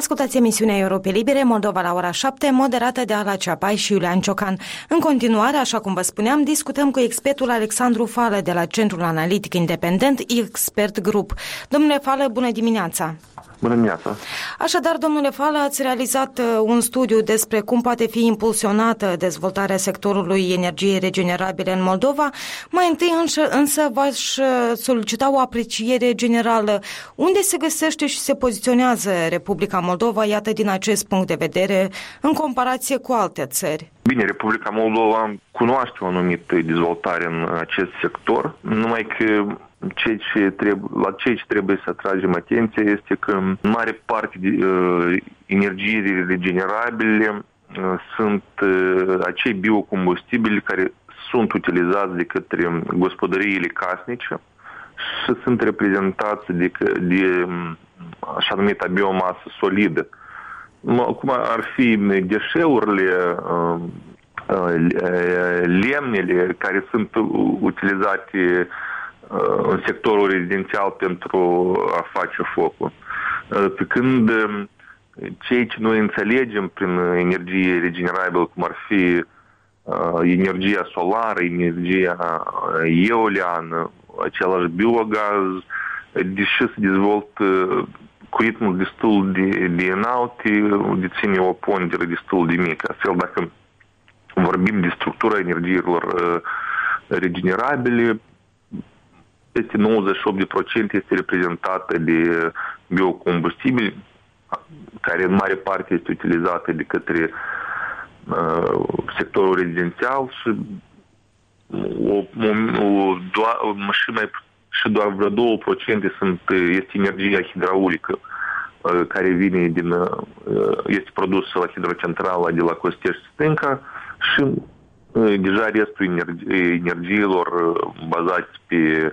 Ascultați emisiunea Europe Libere, Moldova la ora 7, moderată de Ala Ceapai și Iulian Ciocan. În continuare, așa cum vă spuneam, discutăm cu expertul Alexandru Fală de la Centrul Analitic Independent, Expert Group. Domnule Fală, bună dimineața! Bună dimineața! Așadar, domnule Fală, ați realizat un studiu despre cum poate fi impulsionată dezvoltarea sectorului energiei regenerabile în Moldova. Mai întâi însă v-aș solicita o apreciere generală. Unde se găsește și se poziționează Republica Moldova, iată, din acest punct de vedere, în comparație cu alte țări? Bine, Republica Moldova cunoaște o anumită dezvoltare în acest sector, numai că la ce trebuie să atragem atenția este că în mare parte energiile regenerabile sunt acei biocombustibili care sunt utilizați de către gospodăriile casnice și sunt reprezentați de așa numită biomasă solidă. Cum ar fi deșeurile, lemnele care sunt utilizate în sectorul rezidențial pentru a face focul. Pe când ceea ce noi înțelegem prin energie regenerabilă, cum ar fi energia solară, energia eoliană, același biogaz, deși se dezvoltă cu ritmul destul de înalt, deține o pondere destul de mică. Astfel, dacă vorbim de structura energiilor regenerabile, peste 98% este reprezentată de biocombustibili, care în mare parte este utilizată de către sectorul rezidențial și doar vreo 2% este energia hidraulică, care vine este produsă la hidrocentrala de la Costești Stânca și deja restul energiilor bazate pe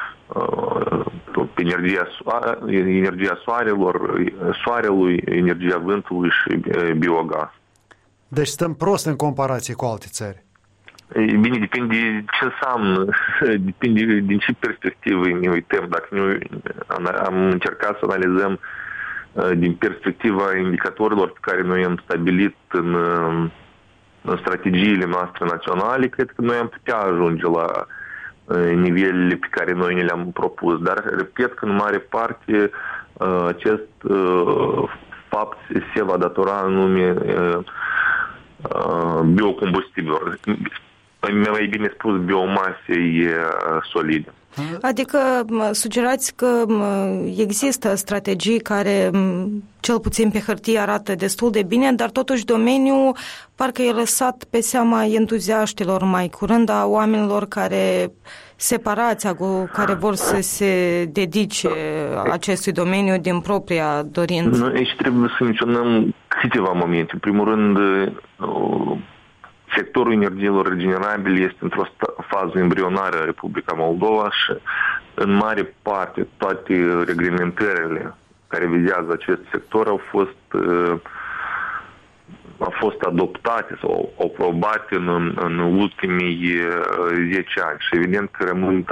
energia soarelui, energia vântului și biogaz. Deci stăm prost în comparație cu alte țări. Bine, depinde ce înseamnă, depinde din ce perspectivă ne uităm. Dacă noi am încercat să analizăm din perspectiva indicatorilor pe care noi am stabilit în strategiile noastre naționale, cred că noi am putea ajunge la nivelele pe care noi ne le-am propus. Dar, repet că în mare parte acest fapt se va datora anume biocombustibilor. Mai bine spus, biomasei solide. Adică sugerați că există strategii care, cel puțin pe hârtie, arată destul de bine, dar totuși domeniul parcă e lăsat pe seama entuziaștilor mai curând, a oamenilor care separați, care vor să se dedice acestui domeniu din propria dorință. Noi aici trebuie să menționăm câteva momente. În primul rând, sectorul energiilor regenerabile este într-o fază embrionară a Republica Moldova și în mare parte toate reglementările care vizează acest sector au fost adoptate sau aprobate în ultimii 10 ani și evident că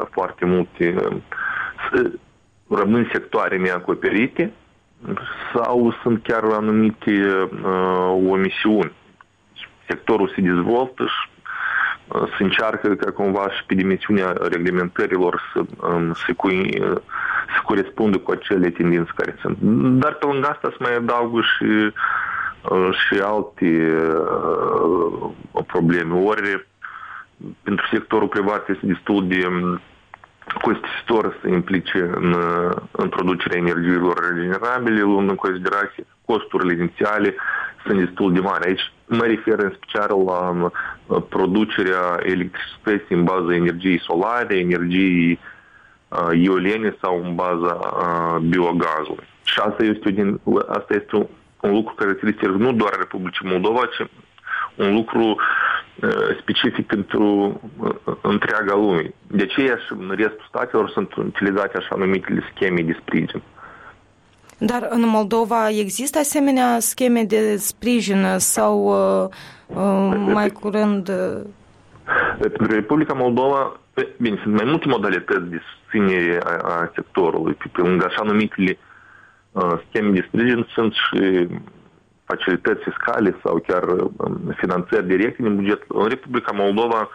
rămân sectoare neacoperite sau sunt chiar anumite omisiuni. Sectorul se dezvoltă și se încearcă ca cumva și pe dimensiunea reglementărilor să corespundă cu acele tendințe care sunt. Dar pe lângă asta se mai adaugă și alte probleme. Ori pentru sectorul privat este destul de costisitor să implice în producerea energiilor regenerabile, luând în considerație costurile inițiale sunt destul de mari. Aici mă refer în special la producerea electricității în baza energiei solare, energiei eoliene sau în baza biogazului. Și asta este un lucru caracteristic nu doar a Republicii Moldova, ci un lucru specific pentru întreaga lume. De aceea și în restul statelor sunt utilizate așa numitele scheme de sprijin. Dar în Moldova există asemenea scheme de sprijin sau mai curând? Pentru Republica Moldova, bine, sunt mai multe modalități de susținere a sectorului, pe lângă așa numitele scheme de sprijin sunt și facilități fiscale sau chiar finanțări directe din buget. În Republica Moldova,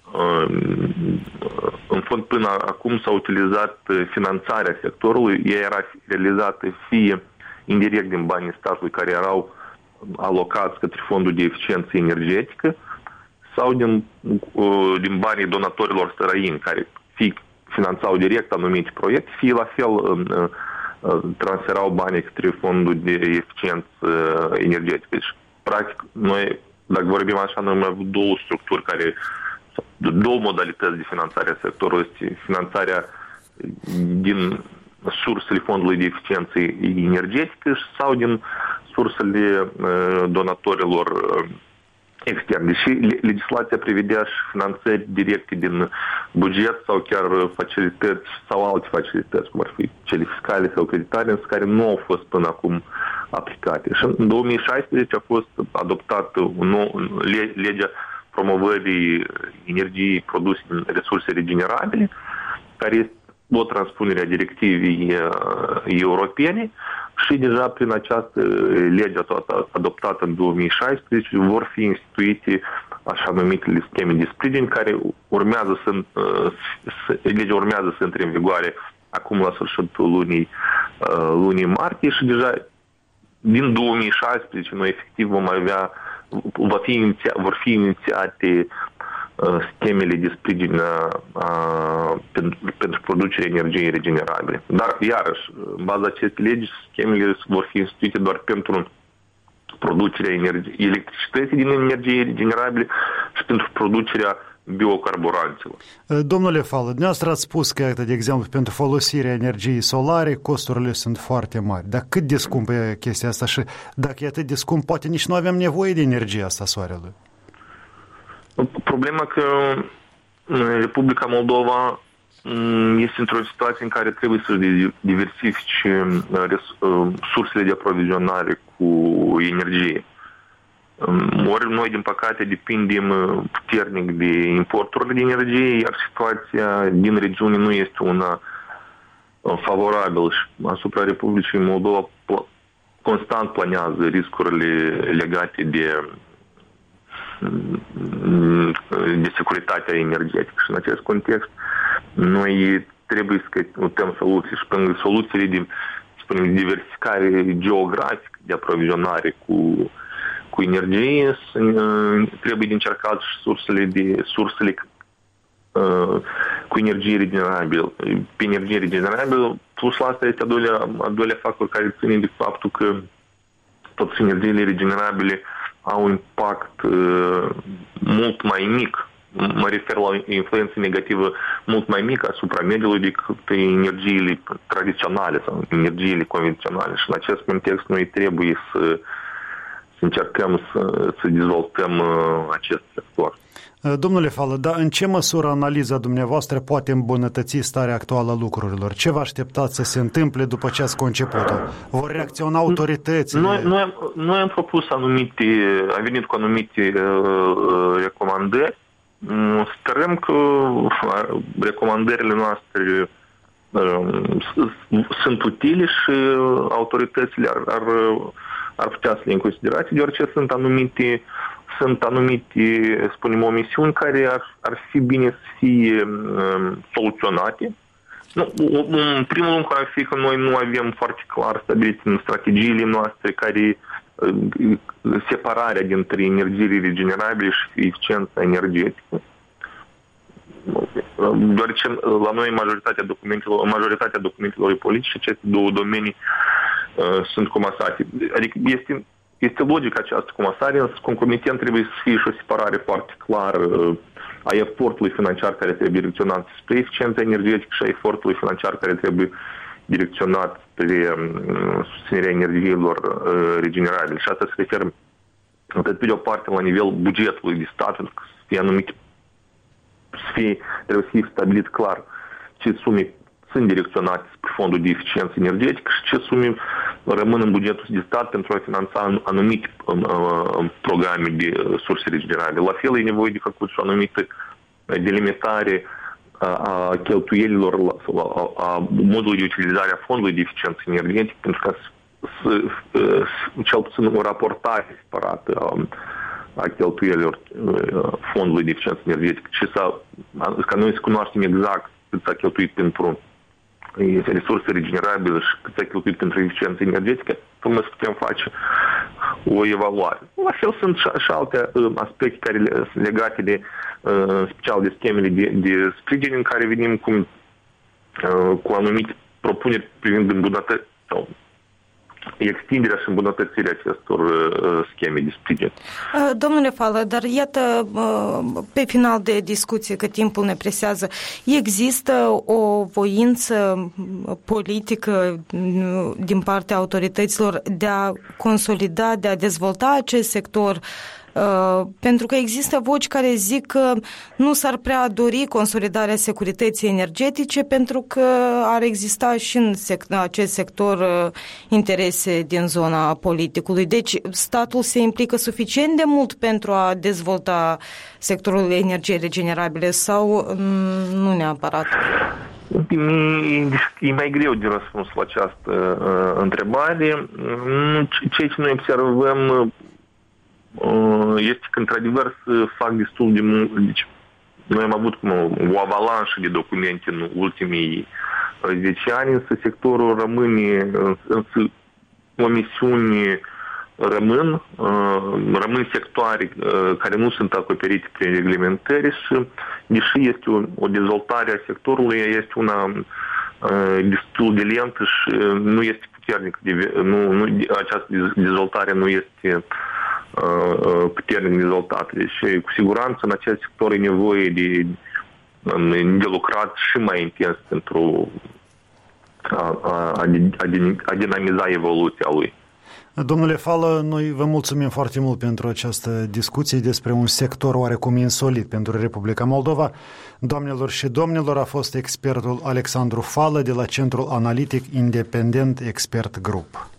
în fond, până acum s-a utilizat finanțarea sectorului. Ea era realizată fie indirect din banii statului care erau alocați către fondul de eficiență energetică sau din banii donatorilor străini care fie finanțau direct anumite proiecte, fie la fel transferau banii către fondul de eficiență energetică. Deci, practic, noi, dacă vorbim așa, noi am avut două modalități de finanțare a sectorului. Este finanțarea din sursele fondului de eficiență energetică sau din sursele donatorilor externi. Și legislația prevedea și finanțări directe din buget sau chiar facilități sau alte facilități, cum ar fi cele fiscale sau creditare, însă care nu au fost până acum aplicate. Și în 2016 a fost adoptată legea promovării energiei produse din resurse regenerabile, care este o transpunere a directivei europene și deja prin această lege adoptată în 2016 vor fi instituite așa numitele scheme de sprijin care legea urmează să intre în vigoare acum la sfârșitul lunii martie și deja din 2016 noi efectiv vor fi inițiate schemele de sprijin pentru producerea energiei regenerabile. Dar, iarăși, în baza acestei legi, schemele vor fi instituite doar pentru producerea electricității din energie regenerabile și pentru producerea biocarburanților. Domnule Fală, dumneavoastră ați spus că, de exemplu, pentru folosirea energiei solare, costurile sunt foarte mari. Dar cât de scumpă e chestia asta și dacă e atât de scump, poate nici nu avem nevoie de energia asta soarelui? Problema că Republica Moldova este într-o situație în care trebuie să-și diversifice sursele de aprovizionare cu energie. Ori noi, din păcate, depindem puternic de importurile de energie, iar situația din regiune nu este una favorabilă și asupra Republicii Moldova constant planează riscurile legate de securitatea energetică. Și în acest context noi trebuie să căutăm soluții și prin soluțiile de, spunem, diversificare geografică de aprovizionare cu energie, trebuie de încercat și sursele cu energie regenerabilă. Pe energie regenerabilă, plus la asta este a doilea factor care ține de faptul că toate energiile regenerabile au un impact mult mai mic, mă refer la influență negativă mult mai mică asupra mediului decât energiile tradiționale sau energiile convenționale. Și în acest context noi trebuie să încercăm să dezvoltăm acest sector. Domnule Fală, dar în ce măsură analiza dumneavoastră poate îmbunătăți starea actuală a lucrurilor? Ce vă așteptați să se întâmple după ce ați conceput-o? Vor reacționa autoritățile? Noi am propus am venit cu anumite recomandări. Sperăm că recomandările noastre sunt utile și autoritățile ar putea să le în considerație, deoarece sunt anumite, spunem, omisiuni care ar fi bine să fie soluționate. În primul rând ar fi că noi nu avem foarte clar stabilit în strategiile noastre care separarea dintre energiile regenerabile și eficiența energetică. Deoarece la noi majoritatea documentelor politice, aceste două domenii sunt comasate. Adică este logică această comasare, însă concomitent trebuie să fie și o separare foarte clară a efortului financiar care trebuie direcționat spre eficiența energetică și a efortului financiar care trebuie direcționat spre susținerea energiilor regenerabile. Și asta se referă atât pe de o parte la nivel bugetului de stat, pentru că trebuie să fie stabilit clar ce sume sunt direcționate spre fondul de eficiență energetică și ce sume rămân în bugetul de stat pentru a finanța anumite programe de surse regenerabile. La fel e nevoie de făcut și o anumită delimitare a cheltuielilor sau a modului de utilizare a fondului de eficiență energetică, pentru ca cel puțin o raportare separată a cheltuielilor fondului de eficiență energetică și ca noi să cunoaștem exact cât s-a cheltuit pentru resurse regenerabile și cât s-a cheltuit pentru eficiență energetică, până să putem face o evaluare. La fel sunt și alte aspecte care sunt legate de, special de schemele de sprijin, în care venim cu anumite propuneri privind îmbunătățirea sau extinderea și îmbunătățirea acestor scheme de sprijin. Domnule Fală, dar iată, pe final de discuție, că timpul ne presează, există o voință politică din partea autorităților de a consolida, de a dezvolta acest sector? Pentru că există voci care zic că nu s-ar prea dori consolidarea securității energetice pentru că ar exista și în acest sector interese din zona politicului. Deci statul se implică suficient de mult pentru a dezvolta sectorul energiei regenerabile sau nu neapărat? E mai greu de răspuns la această întrebare. Ceea ce noi observăm este că, într-adevăr, se fac destul de mult. Deci, noi am avut o avalanșă de documente în ultimii 10 ani, însă sectorul rămâne, însă omisiuni rămân sectoare care nu sunt acoperite prin reglementări și, deși este o dezvoltare a sectorului, este una destul de lentă și nu este puternică. Această dezvoltare nu este puternic dezvoltate. Deci, cu siguranță, în acest sector e nevoie de lucrat și mai intens pentru a dinamiza evoluția lui. Domnule Fală, noi vă mulțumim foarte mult pentru această discuție despre un sector oarecum insolit pentru Republica Moldova. Doamnelor și domnilor, a fost expertul Alexandru Fală de la Centrul Analitic Independent Expert Group.